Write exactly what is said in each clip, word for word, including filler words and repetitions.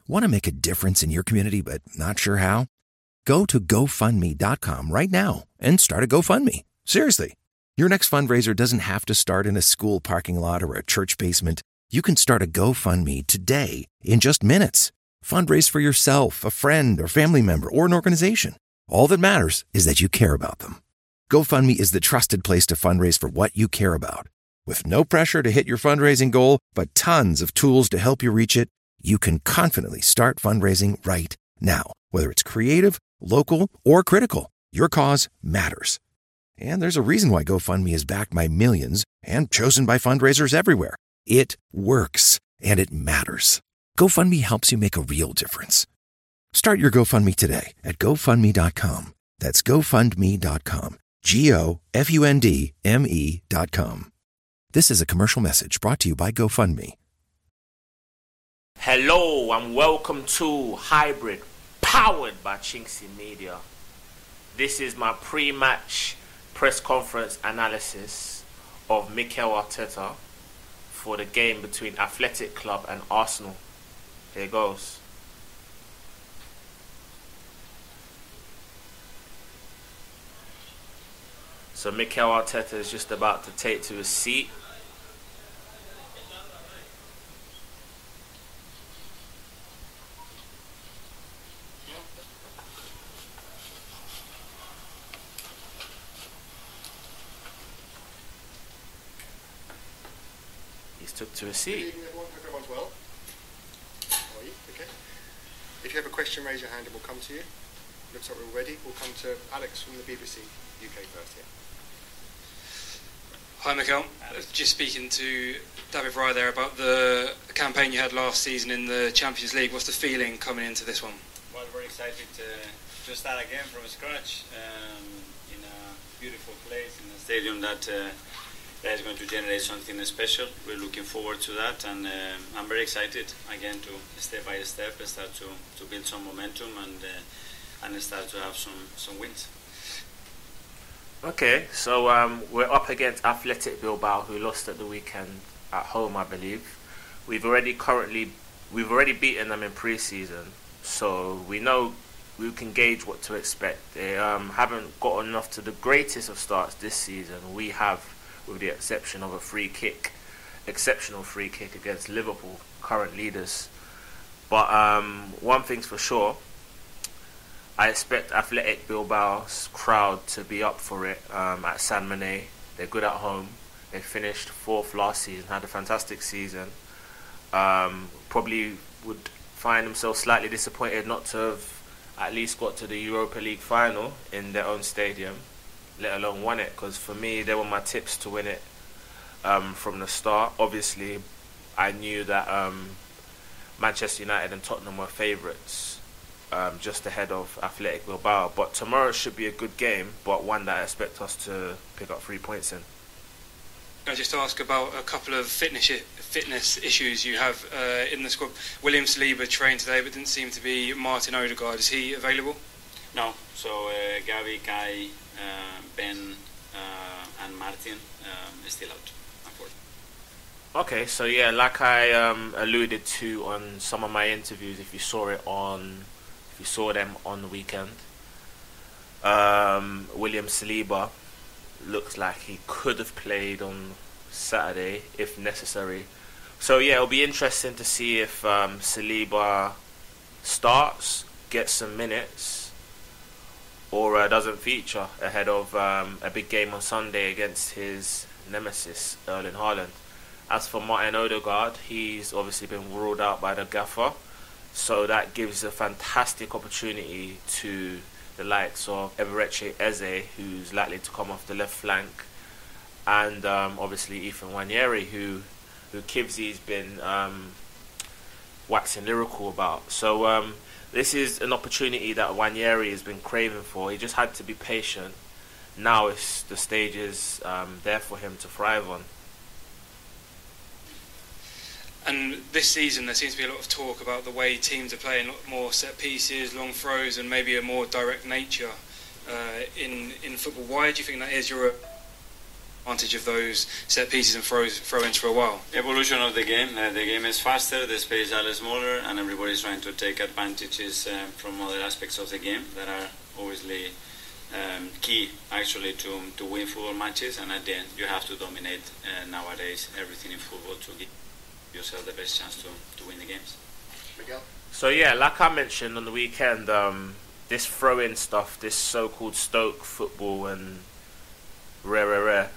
Want to make a difference in your community but not sure how? Go to go fund me dot com right now and start a GoFundMe. Seriously. Your next fundraiser doesn't have to start in a school parking lot or a church basement. You can start a GoFundMe today in just minutes. Fundraise for yourself, a friend, or family member, or an organization. All that matters is that you care about them. GoFundMe is the trusted place to fundraise for what you care about. With no pressure to hit your fundraising goal, but tons of tools to help you reach it, you can confidently start fundraising right now. Whether it's creative, local, or critical, your cause matters. And there's a reason why GoFundMe is backed by millions and chosen by fundraisers everywhere. It works, and it matters. GoFundMe helps you make a real difference. Start your GoFundMe today at go fund me dot com. That's go fund me dot com. G O F U N D M E dot com. This is a commercial message brought to you by GoFundMe. Hello and welcome to Hybrid, powered by Chinksy Media. This is my pre-match press conference analysis of Mikel Arteta for the game between Athletic Club and Arsenal. Here goes. So Mikel Arteta is just about to take to his seat. He's took to his seat. Good evening, everyone. Hope everyone's well. How are you? Okay. If you have a question, raise your hand and we'll come to you. Looks like we're ready. We'll come to Alex from the B B C U K first here. Hi Mikel, just speaking to David Raya there about the campaign you had last season in the Champions League. What's the feeling coming into this one? Well, very excited to, to start again from scratch um, in a beautiful place, in a stadium that, uh, that is going to generate something special. We're looking forward to that, and uh, I'm very excited again to step by step start to, to build some momentum and uh, and start to have some, some wins. Okay, so um, we're up against Athletic Bilbao, who lost at the weekend at home, I believe. We've already currently, we've already beaten them in pre-season, so we know we can gauge what to expect. They um, haven't gotten off to the greatest of starts this season. We have, with the exception of a free kick, exceptional free kick against Liverpool, current leaders. But um, one thing's for sure, I expect Athletic Bilbao's crowd to be up for it um, at San Mamés. They're good at home. They finished fourth last season, had a fantastic season. Um, probably would find themselves slightly disappointed not to have at least got to the Europa League final in their own stadium, let alone won it, because for me, they were my tips to win it um, from the start. Obviously, I knew that um, Manchester United and Tottenham were favourites. Um, just ahead of Athletic Bilbao, but tomorrow should be a good game, but one that I expect us to pick up three points in. Can I just ask about a couple of fitness fitness issues you have uh, in the squad? William Saliba trained today, but didn't seem to be. Martin Odegaard, is he available? No, so uh, Gavi, Kai, uh, Ben uh, and Martin um, is still out, unfortunately. Okay, so yeah, like I um, alluded to on some of my interviews, if you saw it on If you saw them on the weekend, um, William Saliba looks like he could have played on Saturday if necessary. So yeah, it'll be interesting to see if um, Saliba starts, gets some minutes, or uh, doesn't feature ahead of um, a big game on Sunday against his nemesis, Erling Haaland. As for Martin Odegaard, he's obviously been ruled out by the gaffer. So that gives a fantastic opportunity to the likes of Eberechi Eze, who's likely to come off the left flank, and um, obviously Ethan Nwaneri, who who Kivsy's been um, waxing lyrical about. So um, this is an opportunity that Nwaneri has been craving for. He just had to be patient. Now it's the stage is um, there for him to thrive on. And this season there seems to be a lot of talk about the way teams are playing, a lot more set pieces, long throws, and maybe a more direct nature uh, in in football. Why do you think that is? You're a advantage of those set pieces and throws, throw-ins for a while? Evolution of the game. Uh, the game is faster, the space is a little smaller, and everybody's trying to take advantages uh, from other aspects of the game that are obviously um, key, actually, to to win football matches. And at the end, you have to dominate uh, nowadays everything in football to give yourself the best chance to, to win the games. Miguel? So yeah, like I mentioned on the weekend, um, this throw-in stuff, this so-called Stoke football and rare, rare, rare.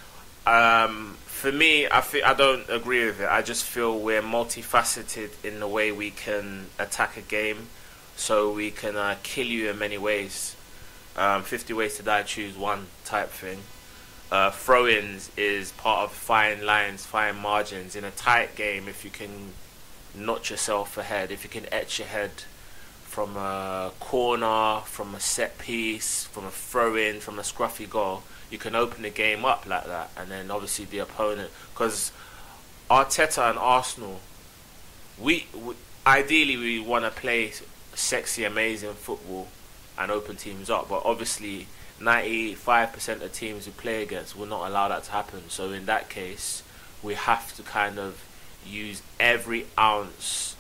Um, for me, I feel, I don't agree with it. I just feel we're multifaceted in the way we can attack a game, so we can uh, kill you in many ways. Um, fifty ways to die, choose one type thing. Uh, throw-ins is part of fine lines, fine margins. In a tight game, if you can notch yourself ahead, if you can etch ahead from a corner, from a set piece, from a throw-in, from a scruffy goal, you can open the game up like that. And then obviously the opponent, because Arteta and Arsenal, we, we ideally we want to play sexy, amazing football and open teams up, but obviously ninety-five percent of teams we play against will not allow that to happen. So in that case, we have to kind of use every ounce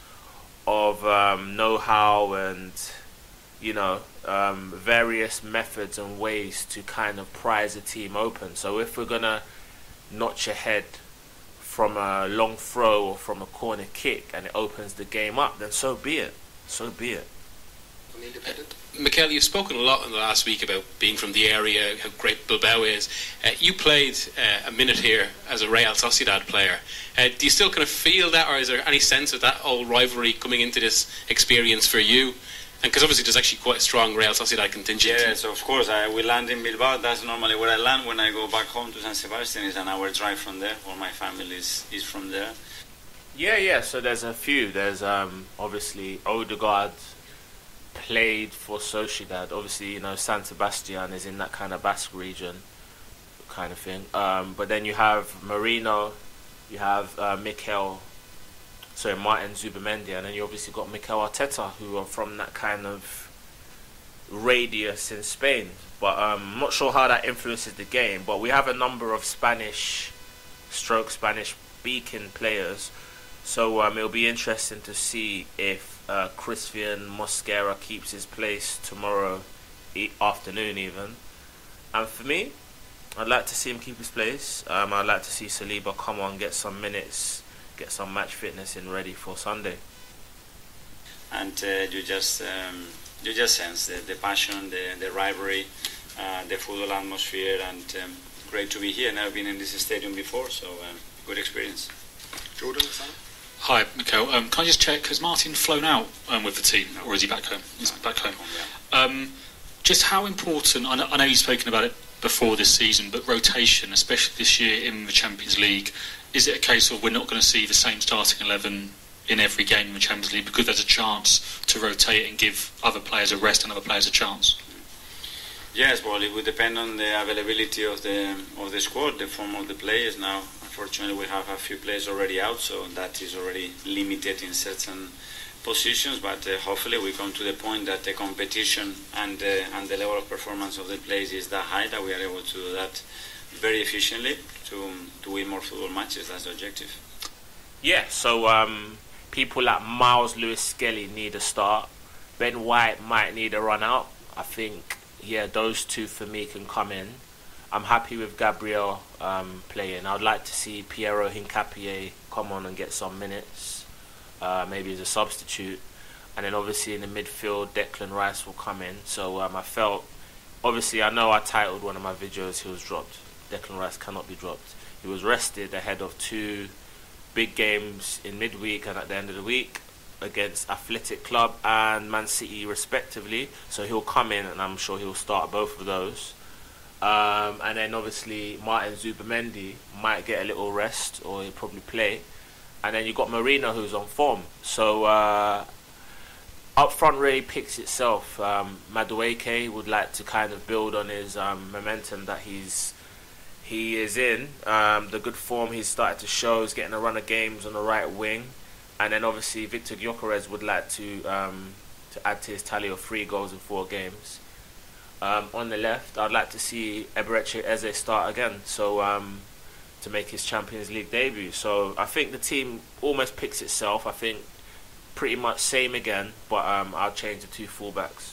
of um, know-how and, you know, um, various methods and ways to kind of prise a team open. So if we're going to notch ahead from a long throw or from a corner kick and it opens the game up, then so be it. So be it. On the independent? Mikel, you've spoken a lot in the last week about being from the area, how great Bilbao is. Uh, you played uh, a minute here as a Real Sociedad player. Uh, do you still kind of feel that, or is there any sense of that whole rivalry coming into this experience for you? And because obviously there's actually quite a strong Real Sociedad contingent. Yes, of course. I will land in Bilbao. That's normally where I land when I go back home to San Sebastian. It's an hour drive from there. All my family is, is from there. Yeah, yeah. So there's a few. There's um, obviously Odegaard played for Sociedad. Obviously, you know, San Sebastian is in that kind of Basque region kind of thing. Um, but then you have Marino, you have uh, Mikel, sorry, Martin Zubamendi, and then you obviously got Mikel Arteta, who are from that kind of radius in Spain. But um, I'm not sure how that influences the game. But we have a number of Spanish stroke Spanish speaking players. So um, it'll be interesting to see if uh, Christian Mosquera keeps his place tomorrow e- afternoon even. And for me, I'd like to see him keep his place. Um, I'd like to see Saliba come on, get some minutes, get some match fitness in ready for Sunday. And uh, you just um, you just sense the, the passion, the, the rivalry, uh, the football atmosphere, and um, great to be here. Never been in this stadium before, so um, good experience. Jordan, Sam? Hi, Mikel. Um, can I just check, has Martin flown out um, with the team, No. or is he back home? He's No, back home. yeah. Um, just how important, I know, I know you've spoken about it before this season, but rotation, especially this year in the Champions League, is it a case of we're not going to see the same starting eleven in every game in the Champions League because there's a chance to rotate and give other players a rest and other players a chance? Yes, well, it would depend on the availability of the of the squad, the form of the players. Now, unfortunately, we have a few players already out, so that is already limited in certain positions. But uh, hopefully, we come to the point that the competition and uh, and the level of performance of the players is that high that we are able to do that very efficiently to to win more football matches. That's the objective. Yeah, so um, people like Miles Lewis-Skelly need a start. Ben White might need a run out. I think, yeah, those two for me can come in. I'm happy with Gabriel um, playing. I'd like to see Piero Hincapié come on and get some minutes, uh, maybe as a substitute. And then obviously in the midfield, Declan Rice will come in. So um, I felt, obviously I know I titled one of my videos, he was dropped. Declan Rice cannot be dropped. He was rested ahead of two big games in midweek and at the end of the week against Athletic Club and Man City respectively, so he'll come in and I'm sure he'll start both of those. Um, and then obviously Martin Zubamendi might get a little rest, or he'll probably play. And then you've got Marino, who's on form. So uh, up front really picks itself. Um, Madueke would like to kind of build on his um, momentum that he's he is in. Um, the good form he's started to show is getting a run of games on the right wing. And then obviously Victor Gyökeres would like to um, to add to his tally of three goals in four games. Um, on the left, I'd like to see Eberechi Eze start again. So um, to make his Champions League debut. So I think the team almost picks itself. I think pretty much same again, but um, I'll change the two fullbacks.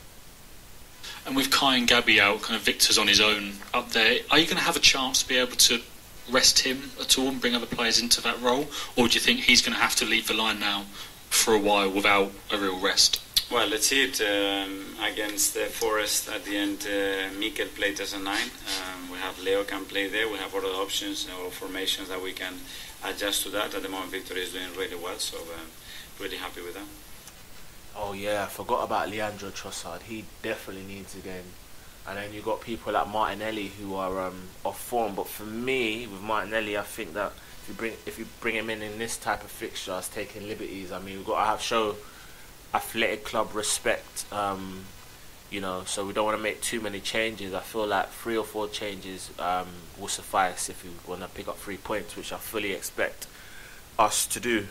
And with Kai and Gabby out, kind of Victor's on his own up there, are you going to have a chance to be able to rest him at all and bring other players into that role? Or do you think he's going to have to lead the line now for a while without a real rest? Well, let's see it um, against uh, Forest at the end. Uh, Mikel played as a nine. Um, we have Leo can play there. We have other options or formations that we can adjust to that. At the moment, Victor is doing really well, so uh, really happy with that. Oh yeah, I forgot about Leandro Trossard. He definitely needs a game. And then you got people like Martinelli who are um, off form. But for me, with Martinelli, I think that if you bring if you bring him in in this type of fixture, it's taking liberties. I mean, we've got to have show Athletic Club respect. Um, you know, so we don't want to make too many changes. I feel like three or four changes um, will suffice if we want to pick up three points, which I fully expect us to do.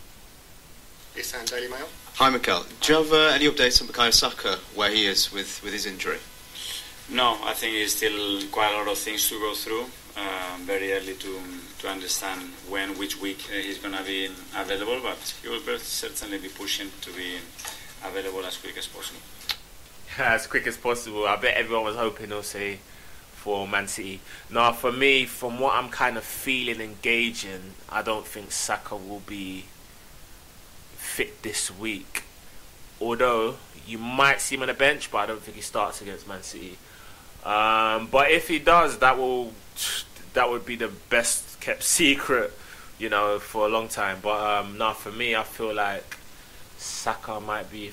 Isan, Daily Mail. Hi, Mikel. Do you have uh, any updates on Bukayo Saka, where he is with, with his injury? No, I think it's still quite a lot of things to go through. Uh, very early to to understand when, which week uh, he's going to be available, but he will certainly be pushing to be available as quick as possible. As quick as possible. I bet everyone was hoping he'll say for Man City. Now, for me, from what I'm kind of feeling and gauging, I don't think Saka will be fit this week. Although you might see him on the bench, but I don't think he starts against Man City. Um, but if he does, that will that would be the best kept secret, you know, for a long time. But um, now for me, I feel like Saka might be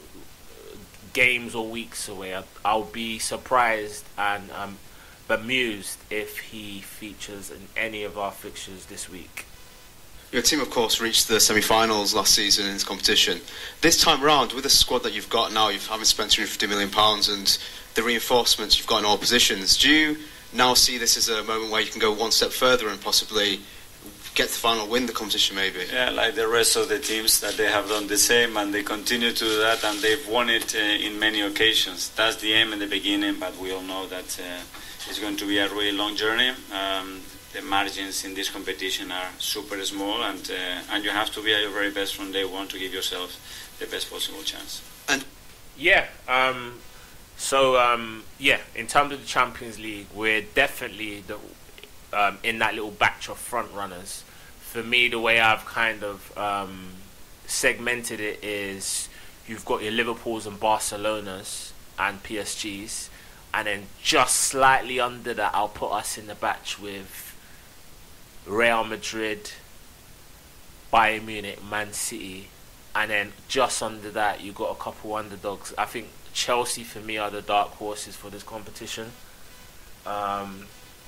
games or weeks away. I, I'll be surprised and um, bemused if he features in any of our fixtures this week. Your team, of course, reached the semi-finals last season in this competition. This time round, with the squad that you've got now, you haven't spent two hundred fifty million pounds and the reinforcements you've got in all positions, do you now see this as a moment where you can go one step further and possibly get to the final, win the competition maybe? Yeah, like the rest of the teams, that they have done the same and they continue to do that, and they've won it uh, in many occasions. That's the aim in the beginning, but we all know that uh, it's going to be a really long journey. Um, the margins in this competition are super small, and uh, and you have to be at your very best from day one to give yourself the best possible chance. And yeah, um, so um, yeah, in terms of the Champions League, we're definitely the, um, in that little batch of front runners. For me, the way I've kind of um, segmented it is you've got your Liverpools and Barcelonas and P S Gs, and then just slightly under that, I'll put us in the batch with Real Madrid, Bayern Munich, Man City, and then just under that you got a couple underdogs. I think Chelsea for me are the dark horses for this competition. Um,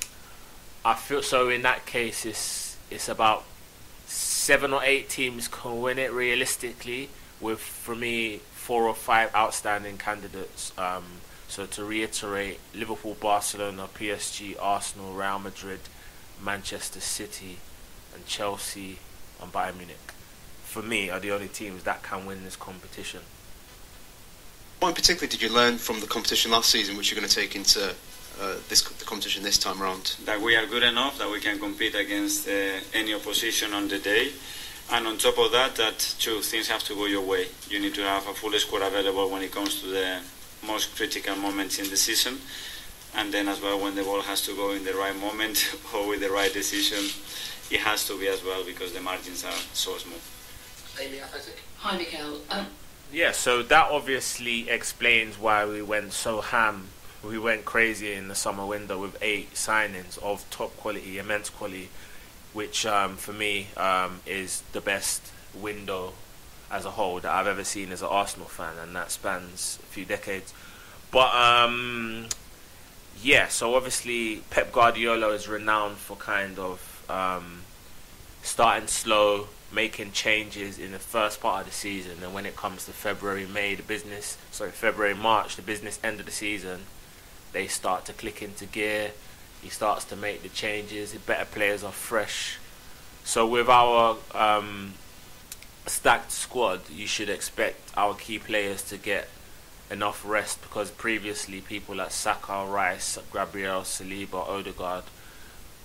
I feel so in that case it's it's about seven or eight teams can win it realistically, with for me four or five outstanding candidates. Um, so to reiterate, Liverpool, Barcelona, P S G, Arsenal, Real Madrid, Manchester City and Chelsea and Bayern Munich, for me, are the only teams that can win this competition. What in particular did you learn from the competition last season which you're going to take into uh, this the competition this time around? That we are good enough, that we can compete against uh, any opposition on the day, and on top of that, that two things have to go your way. You need to have a full squad available when it comes to the most critical moments in the season, and then as well when the ball has to go in the right moment or with the right decision, it has to be as well, because the margins are so small. Amy Athletic. Hi, Mikel. Um, Yeah, so that obviously explains why we went so ham. We went crazy in the summer window with eight signings of top quality, immense quality, which um, for me um, is the best window as a whole that I've ever seen as an Arsenal fan, and that spans a few decades. But um, yeah, so obviously Pep Guardiola is renowned for kind of um, starting slow, making changes in the first part of the season, and when it comes to February, May, the business, sorry, February, March, the business end of the season, they start to click into gear. He starts to make the changes. Better players are fresh. So with our um, stacked squad, you should expect our key players to get enough rest, because previously people like Saka, Rice, Gabriel, Saliba, Odegaard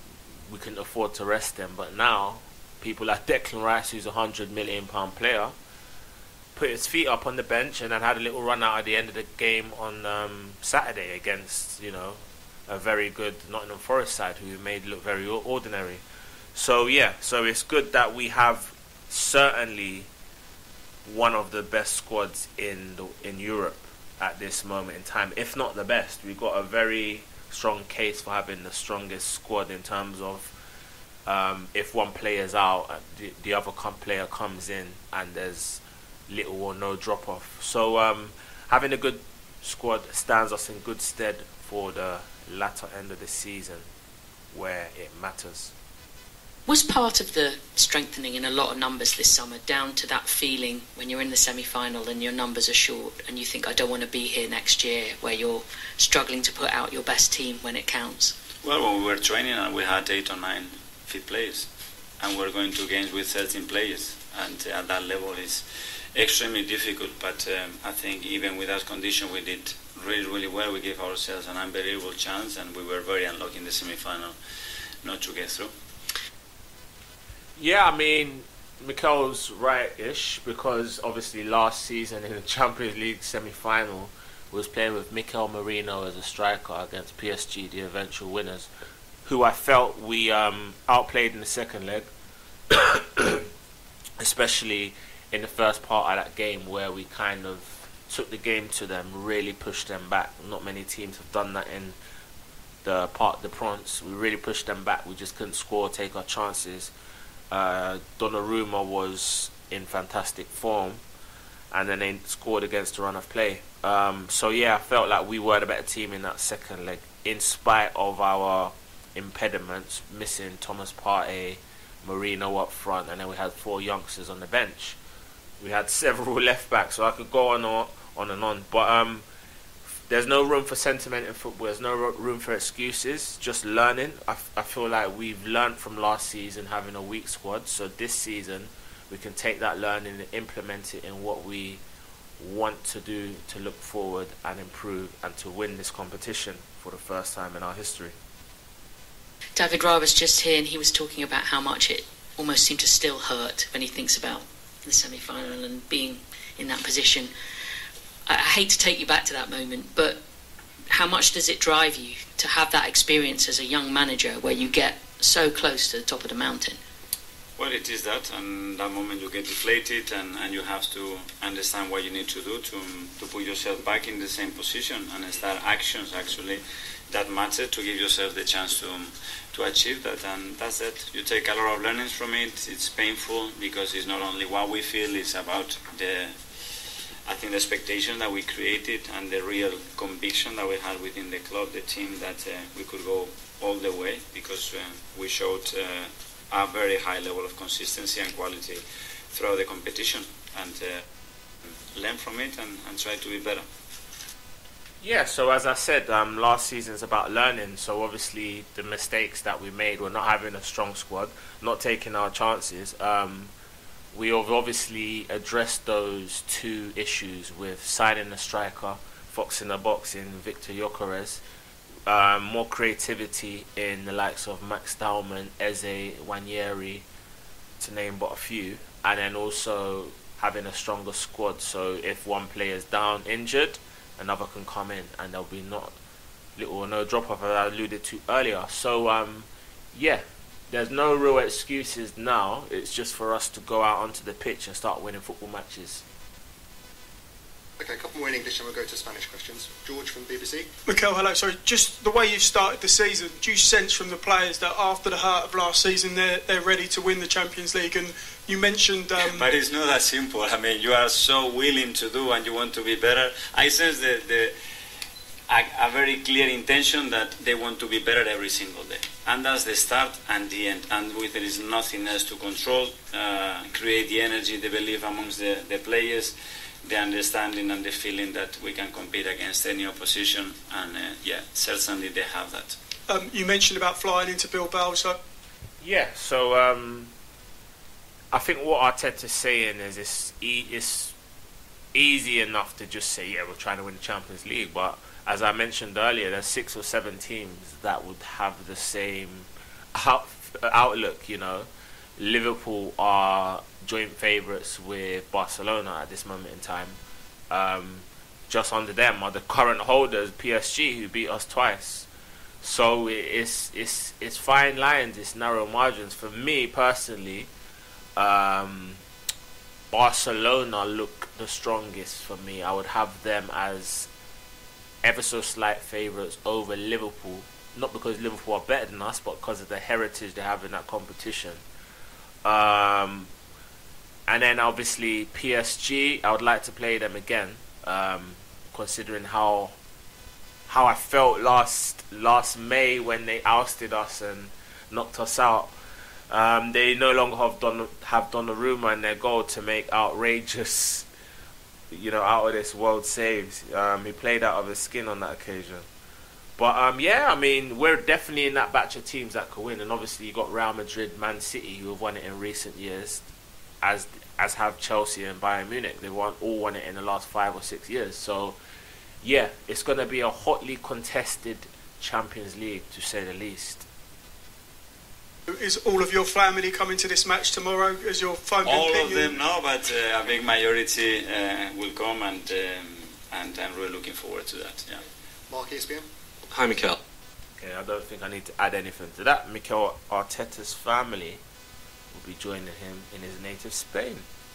we couldn't afford to rest them. But now, people like Declan Rice, who's a hundred million pound player, put his feet up on the bench and then had a little run out at the end of the game on um, Saturday against, you know, a very good Nottingham Forest side who made it look very ordinary. So yeah, so it's good that we have certainly one of the best squads in the, in Europe at this moment in time, if not the best. We've got a very strong case for having the strongest squad in terms of um, if one player's out, the, the other com- player comes in and there's little or no drop off. So um, having a good squad stands us in good stead for the latter end of the season where it matters. Was part of the strengthening in a lot of numbers this summer down to that feeling when you're in the semi-final and your numbers are short and you think, I don't want to be here next year, where you're struggling to put out your best team when it counts? Well, when we were training and we had eight or nine fit players and we're going to games with thirteen players, and at that level it's extremely difficult, but um, I think even with that condition we did really, really well. We gave ourselves an unbelievable chance and we were very unlucky in the semi-final not to get through. Yeah, I mean, Mikel's right-ish, because obviously last season in the Champions League semi-final we was playing with Mikel Merino as a striker against P S G, the eventual winners, who I felt we um, outplayed in the second leg, especially in the first part of that game where we kind of took the game to them, really pushed them back. Not many teams have done that in the Parc des Princes. We really pushed them back. We just couldn't score, take our chances. Uh, Donnarumma was in fantastic form, and then they scored against the run of play. Um, so yeah, I felt like we were the better team in that second leg, in spite of our impediments, missing Thomas Partey, Merino up front, and then we had four youngsters on the bench. We had several left backs, so I could go on and on and on. But um, there's no room for sentiment in football. There's no room for excuses. Just learning. I, f- I feel like we've learned from last season having a weak squad. So this season we can take that learning and implement it in what we want to do to look forward and improve and to win this competition for the first time in our history. David Raya was just here and he was talking about how much it almost seemed to still hurt when he thinks about the semi-final and being in that position. I hate to take you back to that moment, but how much does it drive you to have that experience as a young manager where you get so close to the top of the mountain? Well, it is that, and that moment you get deflated and, and you have to understand what you need to do to to put yourself back in the same position and start actions actually that matter to give yourself the chance to to achieve that. And that's it. You take a lot of learnings from it. It's painful because it's not only what we feel, it's about the I think the expectation that we created and the real conviction that we had within the club, the team, that uh, we could go all the way, because uh, we showed uh, a very high level of consistency and quality throughout the competition, and uh, learn from it and, and try to be better. Yeah, so as I said, um, last season's about learning. So obviously the mistakes that we made were not having a strong squad, not taking our chances. Um, We have obviously addressed those two issues with signing a striker, fox in the box in Victor Gyökeres, um, more creativity in the likes of Max Dowman, Eze, Nwaneri, to name but a few, and then also having a stronger squad. So if one player is down, injured, another can come in, and there'll be not little or no drop off, as I alluded to earlier. So um, yeah. There's no real excuses now. It's just for us to go out onto the pitch and start winning football matches. Okay, a couple more in English and we'll go to Spanish questions. George from B B C. Mikel, hello. Sorry, just the way you've started the season, do you sense from the players that after the hurt of last season they're, they're ready to win the Champions League? And you mentioned... Um, but it's not that simple. I mean, you are so willing to do and you want to be better. I sense the... the A, a very clear intention that they want to be better every single day, and that's the start and the end, and with there is nothing else to control, uh, create the energy, the belief amongst the, the players, the understanding and the feeling that we can compete against any opposition, and uh, yeah, certainly they have that. Um, you mentioned about flying into Bilbao, so... Yeah, so um, I think what Arteta's saying is it's, e- it's easy enough to just say, yeah, we're trying to win the Champions League, but as I mentioned earlier, there's six or seven teams that would have the same outlook, you know, Liverpool are joint favourites with Barcelona at this moment in time. Um, just under them are the current holders, P S G, who beat us twice. So it's it's it's fine lines, it's narrow margins. For me personally, um, Barcelona look the strongest for me. I would have them as ever so slight favourites over Liverpool. Not because Liverpool are better than us, but because of the heritage they have in that competition. Um, and then obviously P S G, I would like to play them again, um, considering how how I felt last last May when they ousted us and knocked us out. Um, they no longer have done have Donnarumma in their goal to make outrageous, you know, out of this world saves. Um, he played out of his skin on that occasion. But um, yeah, I mean, we're definitely in that batch of teams that could win, and obviously you got Real Madrid, Man City, who have won it in recent years, as as have Chelsea and Bayern Munich. They won all won it in the last five or six years. So yeah, it's going to be a hotly contested Champions League, to say the least. Is all of your family coming to this match tomorrow? Is your phone all been of them? No, but uh, a big majority uh, will come, and um, and I'm really looking forward to that. Yeah. Mark, E S P N. Hi, Mikel. Okay, I don't think I need to add anything to that. Mikel Arteta's family will be joining him in his native Spain.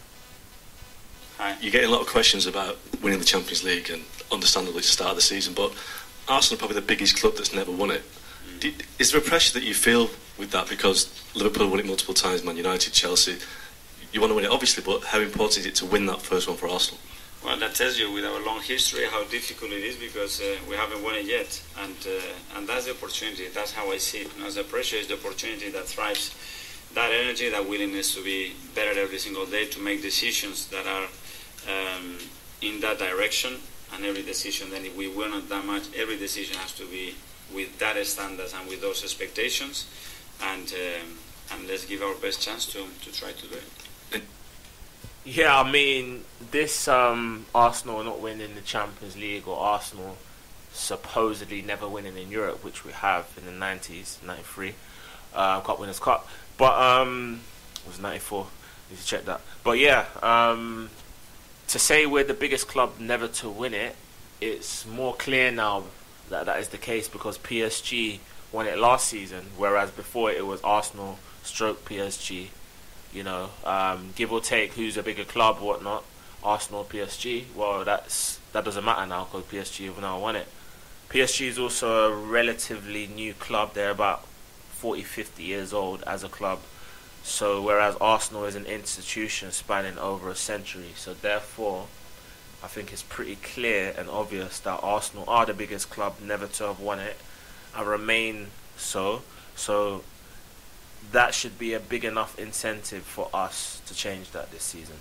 Hi. You're getting a lot of questions about winning the Champions League, and understandably to start of the season, but Arsenal are probably the biggest club that's never won it. Mm. Did, is there a pressure that you feel with that, because Liverpool won it multiple times, Man United, Chelsea? You want to win it, obviously, but how important is it to win that first one for Arsenal? Well, that tells you, with our long history, how difficult it is, because uh, we haven't won it yet, and uh, and that's the opportunity. That's how I see it. You know, the pressure is the opportunity that thrives that energy, that willingness to be better every single day, to make decisions that are um, in that direction. And every decision, then if we win not that much, every decision has to be with that standards and with those expectations. And um, and let's give our best chance to to try to do it. Yeah, I mean, this um, Arsenal not winning the Champions League, or Arsenal supposedly never winning in Europe, which we have in the nineties, ninety-three, uh, Cup Winners' Cup. But um, it was ninety-four. Need to check that. But yeah, um, to say we're the biggest club never to win it, it's more clear now that that is the case, because P S G won it last season, whereas before it was Arsenal stroke P S G. You know, um, give or take who's a bigger club or whatnot, Arsenal, P S G. Well, that's that doesn't matter now, because P S G have now won it. P S G is also a relatively new club. They're about forty, fifty years old as a club. So whereas Arsenal is an institution spanning over a century. So therefore, I think it's pretty clear and obvious that Arsenal are the biggest club never to have won it, and remain so. So that should be a big enough incentive for us to change that this season.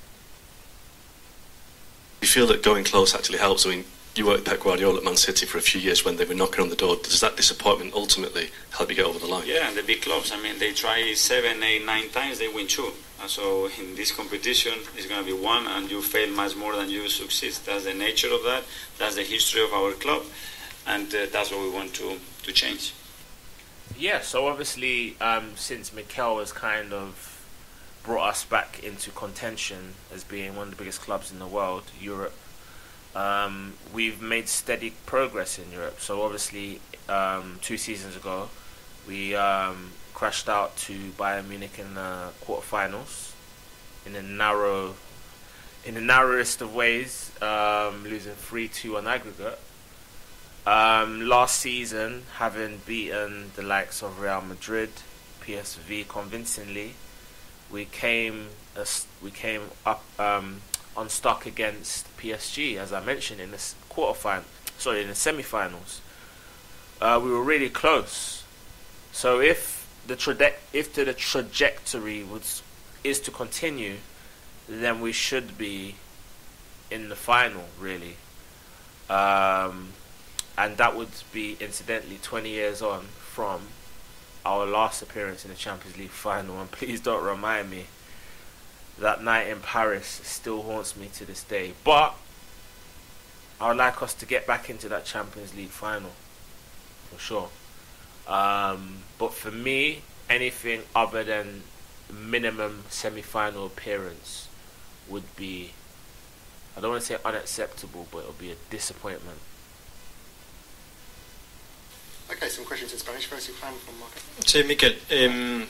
You feel that going close actually helps? I mean, you worked with Pep Guardiola at Man City for a few years when they were knocking on the door. Does that disappointment ultimately help you get over the line? Yeah, and the big clubs, I mean, they try seven, eight, nine times, they win two. And so in this competition, it's going to be one, and you fail much more than you succeed. That's the nature of that. That's the history of our club, and uh, that's what we want to, to change. Yeah, so obviously, um, since Mikel has kind of brought us back into contention as being one of the biggest clubs in the world, Europe, um, we've made steady progress in Europe. So obviously, um, two seasons ago, we um, crashed out to Bayern Munich in the quarterfinals in a narrow, in the narrowest of ways, um, losing three two on aggregate. Um, last season, having beaten the likes of Real Madrid, P S V convincingly, we came uh, we came up um, unstuck against P S G, as I mentioned, in the quarterfinal. Sorry, in the semi-finals. Uh, we were really close. So if the traje- if the trajectory was is to continue, then we should be in the final, really. Um, And that would be, incidentally, twenty years on from our last appearance in the Champions League final. And please don't remind me, that night in Paris still haunts me to this day. But I would like us to get back into that Champions League final, for sure. Um, but for me, anything other than minimum semi-final appearance would be, I don't want to say unacceptable, but it would be a disappointment. Okay, some questions in Spanish. First, Juan from Marca. Sí, Miquel. Um,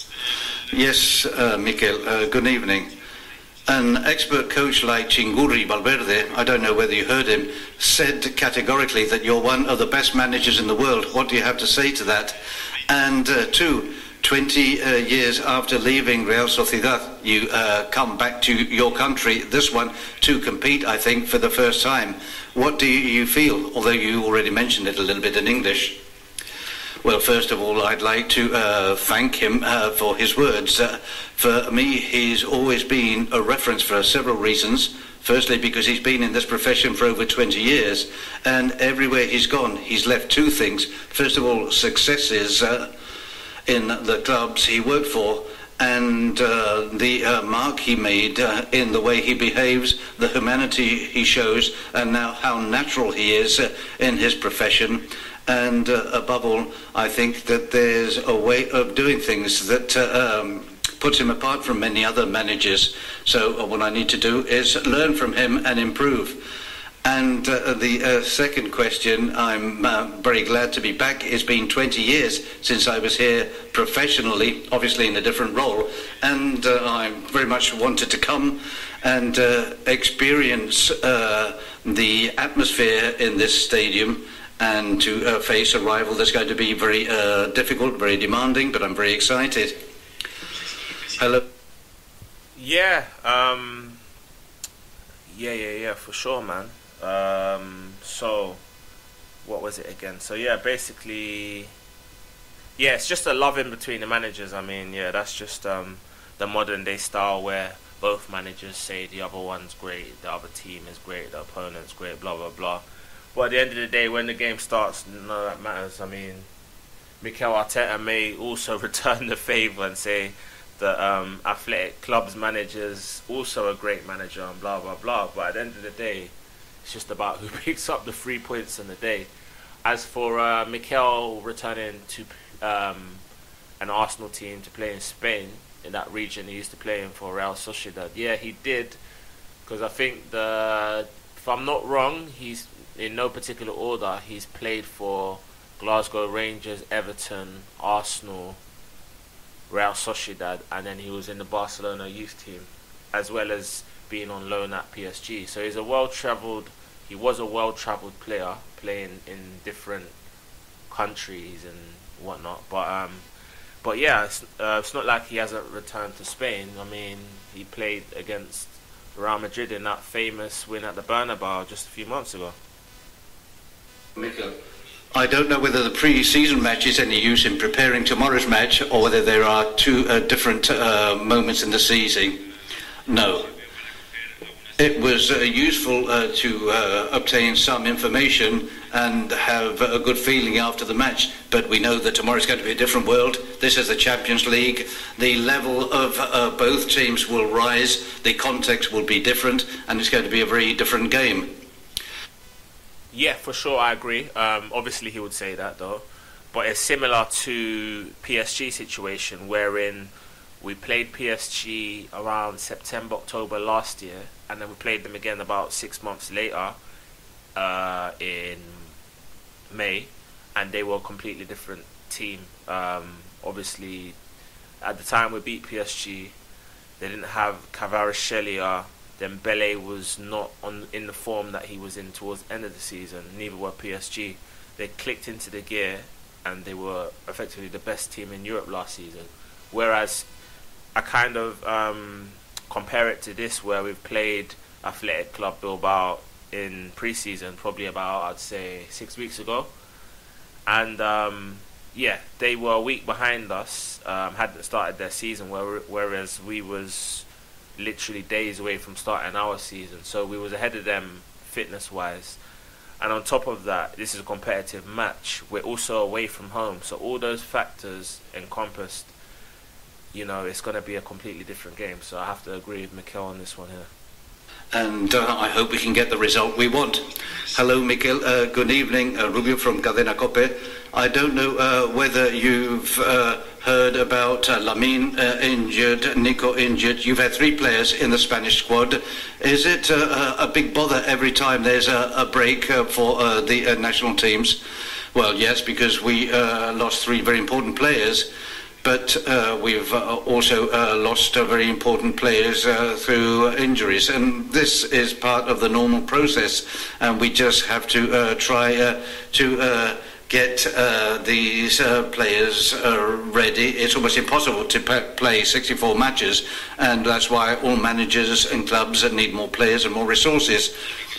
yes, uh, Miquel, uh, good evening. An expert coach like Chingurri Valverde, I don't know whether you heard him, said categorically that you're one of the best managers in the world. What do you have to say to that? And uh, two, twenty uh, years after leaving Real Sociedad, you uh, come back to your country, this one, to compete, I think, for the first time. What do you feel, although you already mentioned it a little bit in English? Well, first of all, I'd like to uh, thank him uh, for his words. Uh, for me, he's always been a reference for several reasons. Firstly, because he's been in this profession for over twenty years, and everywhere he's gone, he's left two things. First of all, successes uh, in the clubs he worked for, and uh, the uh, mark he made uh, in the way he behaves, the humanity he shows, and now how natural he is uh, in his profession. And uh, above all, I think that there's a way of doing things that uh, um, puts him apart from many other managers. So uh, what I need to do is learn from him and improve. And uh, the uh, second question, I'm uh, very glad to be back. It's been twenty years since I was here professionally, obviously in a different role, and uh, I very much wanted to come and uh, experience uh, the atmosphere in this stadium, and to uh, face a rival that's going to be very uh, difficult, very demanding, but I'm very excited. Hello. Yeah, um, yeah, yeah, yeah, for sure, man. Um, so, what was it again? So, yeah, basically, yeah, it's just a love in between the managers. I mean, yeah, that's just um, the modern day style where both managers say the other one's great, the other team is great, the opponent's great, blah, blah, blah. But at the end of the day, when the game starts, none of that matters. I mean, Mikel Arteta may also return the favour and say that um, Athletic Club's manager's also a great manager and blah, blah, blah. But at the end of the day, it's just about who picks up the three points in the day. As for uh, Mikel returning to um, an Arsenal team to play in Spain, in that region he used to play in for Real Sociedad, yeah, he did. Because I think, the, if I'm not wrong, he's... in no particular order, he's played for Glasgow Rangers, Everton, Arsenal, Real Sociedad, and then he was in the Barcelona youth team, as well as being on loan at P S G. So he's a well-travelled, he was a well-travelled player, playing in different countries and whatnot. But um, but yeah, it's, uh, it's not like he hasn't returned to Spain. I mean, he played against Real Madrid in that famous win at the Bernabeu just a few months ago. I don't know whether the pre-season match is any use in preparing tomorrow's match, or whether there are two uh, different uh, moments in the season. No. It was uh, useful uh, to uh, obtain some information and have a good feeling after the match, but we know that tomorrow's going to be a different world. This is the Champions League. The level of uh, both teams will rise, the context will be different, and it's going to be a very different game. Yeah, for sure, I agree. Um, obviously, he would say that, though. But it's similar to P S G situation, wherein we played P S G around September, October last year, and then we played them again about six months later uh, in May, and they were a completely different team. Um, obviously, at the time we beat P S G, they didn't have Kvaratskhelia. Dembele was not on in the form that he was in towards the end of the season. Neither were P S G. They clicked into the gear, and they were effectively the best team in Europe last season. Whereas I kind of um, compare it to this, where we've played Athletic Club Bilbao in pre-season, probably about, I'd say, six weeks ago. And um, yeah, they were a week behind us, um, hadn't started their season, whereas we was literally days away from starting our season. So we was ahead of them fitness-wise. And on top of that, this is a competitive match. We're also away from home. So all those factors encompassed, you know, it's going to be a completely different game. So I have to agree with Mikel on this one here. And uh, I hope we can get the result we want. Hello, Mikel. Uh, good evening. Uh, Rubio from Cadena Cope. I don't know uh, whether you've uh, heard about uh, Lamine uh, injured, Nico injured. You've had three players in the Spanish squad. Is it uh, a big bother every time there's a, a break uh, for uh, the uh, national teams? Well, yes, because we uh, lost three very important players, but uh, we've uh, also uh, lost uh, very important players uh, through injuries, and this is part of the normal process, and we just have to uh, try uh, to uh, get uh, these uh, players uh, ready. It's almost impossible to p- play sixty-four matches, and that's why all managers and clubs need more players and more resources.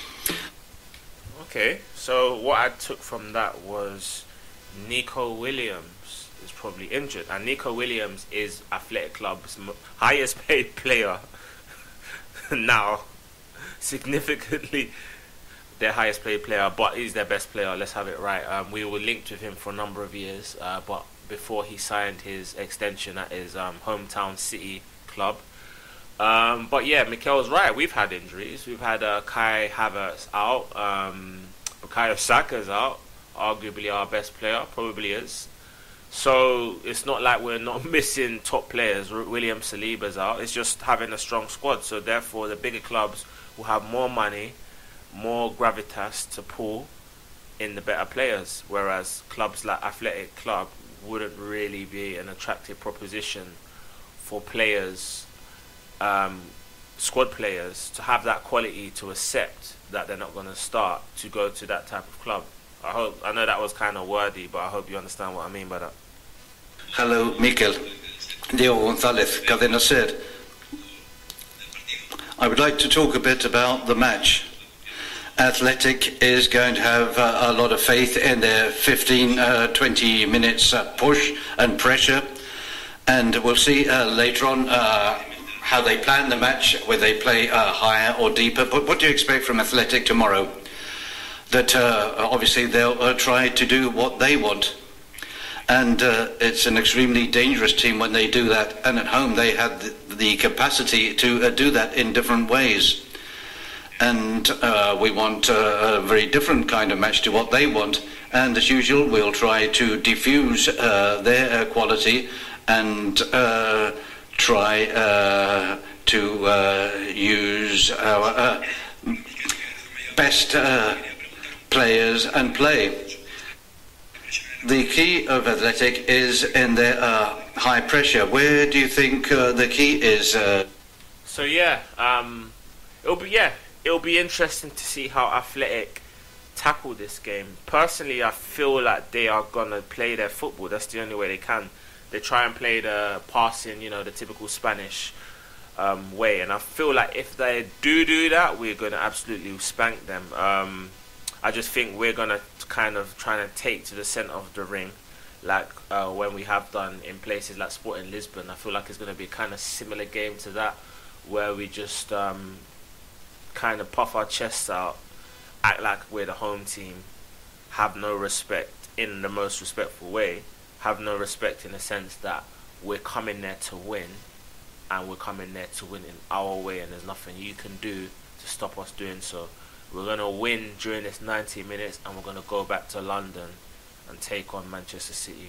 Okay, so what I took from that was Nico Williams is probably injured, and Nico Williams is Athletic Club's m- highest paid player now, significantly their highest paid player, but he's their best player. Let's have it right. Um, we were linked with him for a number of years, uh, but before he signed his extension at his um, hometown City club. Um, but yeah, Mikel's right. We've had injuries. We've had uh, Kai Havertz out. Um, Bukayo Saka's out. Arguably our best player, probably is. So it's not like we're not missing top players. William Saliba's out. It's just having a strong squad. So therefore, the bigger clubs will have more money, more gravitas to pull in the better players, whereas clubs like Athletic Club wouldn't really be an attractive proposition for players, um, squad players, to have that quality to accept that they're not going to start to go to that type of club. I hope I know that was kind of wordy, but I hope you understand what I mean by that. Hello, Mikel. Diego Gonzalez, Cadena Ser. I would like to talk a bit about the match. Athletic is going to have uh, a lot of faith in their fifteen, uh, twenty minutes uh, push and pressure, and we'll see uh, later on uh, how they plan the match, whether they play uh, higher or deeper. But what do you expect from Athletic tomorrow? That uh, obviously they'll uh, try to do what they want, and uh, it's an extremely dangerous team when they do that, and at home they have the, the capacity to uh, do that in different ways. And uh, we want uh, a very different kind of match to what they want, and as usual we'll try to diffuse uh, their uh, quality and uh, try uh, to uh, use our uh, best uh, players and play. The key of Athletic is in their uh, high pressure. Where do you think uh, the key is? Uh... So yeah, um, it'll be yeah. It'll be interesting to see how Athletic tackle this game. Personally, I feel like they are going to play their football. That's the only way they can. They try and play the passing, you know, the typical Spanish um, way. And I feel like if they do do that, we're going to absolutely spank them. Um, I just think we're going to kind of try to take to the centre of the ring, like uh, when we have done in places like Sporting Lisbon. I feel like it's going to be a kind of similar game to that, where we just... Um, kind of puff our chests out, act like we're the home team, have no respect in the most respectful way, have no respect in the sense that we're coming there to win, and we're coming there to win in our way, and there's nothing you can do to stop us doing so. We're going to win during this ninety minutes, and we're going to go back to London and take on Manchester City.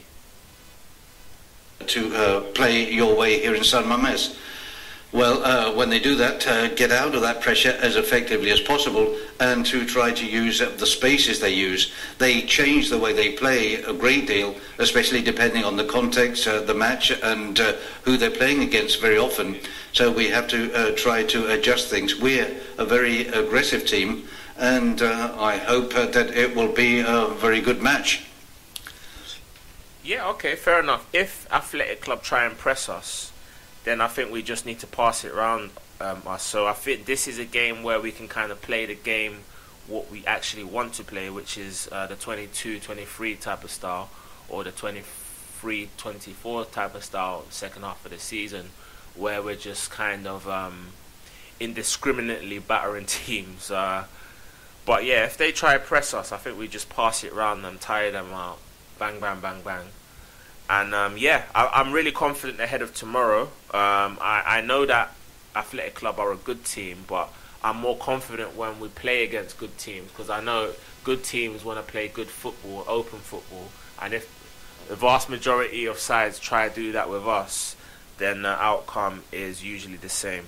To uh, play your way here in San Mamés. Well, uh, when they do that, uh, get out of that pressure as effectively as possible, and to try to use uh, the spaces they use. They change the way they play a great deal, especially depending on the context, uh, the match, and uh, who they're playing against very often. So we have to uh, try to adjust things. We're a very aggressive team, and uh, I hope uh, that it will be a very good match. Yeah, okay, fair enough. If Athletic Club try and press us, then I think we just need to pass it around um, us. So I think this is a game where we can kind of play the game what we actually want to play, which is uh, the twenty-two twenty-three type of style, or the twenty-three twenty-four type of style second half of the season, where we're just kind of um, indiscriminately battering teams. Uh, but yeah, if they try to press us, I think we just pass it around them, tire them out, bang, bang, bang, bang. And um, yeah, I, I'm really confident ahead of tomorrow. Um, I, I know that Athletic Club are a good team, but I'm more confident when we play against good teams, because I know good teams want to play good football, open football. And if the vast majority of sides try to do that with us, then the outcome is usually the same.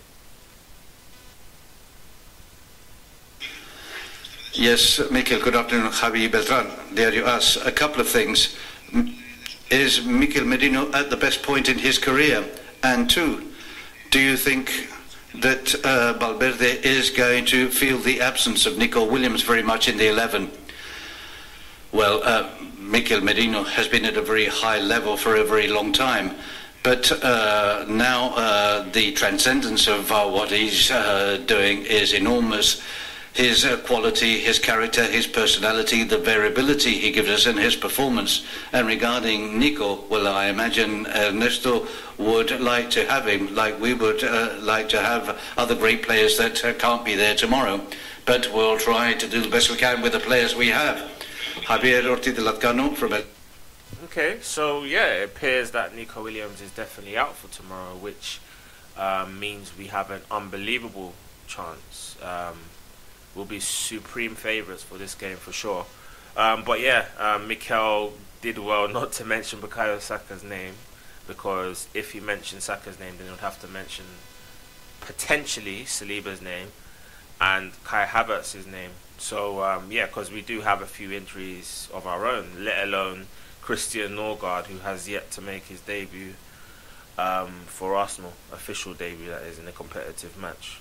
Yes, Mikel, good afternoon. Javi Beltran, there you ask. A couple of things. Is Mikel Merino at the best point in his career? And two, do you think that uh, Valverde is going to feel the absence of Nico Williams very much in the eleven? Well, uh, Mikel Merino has been at a very high level for a very long time. But uh, now uh, the transcendence of uh, what he's uh, doing is enormous. His uh, quality, his character, his personality, the variability he gives us in his performance. And regarding Nico, well, I imagine Ernesto would like to have him, like we would uh, like to have other great players that uh, can't be there tomorrow. But we'll try to do the best we can with the players we have. Javier Ortiz de Lazcano from El. Okay, so yeah, it appears that Nico Williams is definitely out for tomorrow, which um, means we have an unbelievable chance. Um, we'll be supreme favourites for this game for sure. Um, but yeah, um, Mikel did well not to mention Bukayo Saka's name, because if he mentioned Saka's name, then he would have to mention potentially Saliba's name and Kai Havertz's name. So um, yeah, because we do have a few injuries of our own, let alone Christian Norgard, who has yet to make his debut um, for Arsenal, official debut that is, in a competitive match.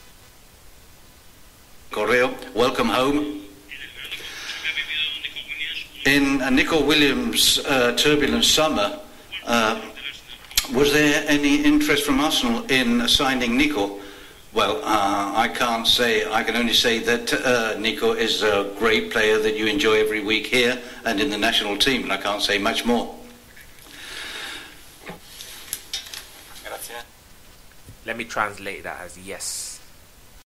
Correo, welcome home. In uh, Nico Williams' uh, turbulent summer, uh, was there any interest from Arsenal in signing Nico? Well, uh, I can't say, I can only say that uh, Nico is a great player that you enjoy every week here and in the national team, and I can't say much more. Let me translate that as yes.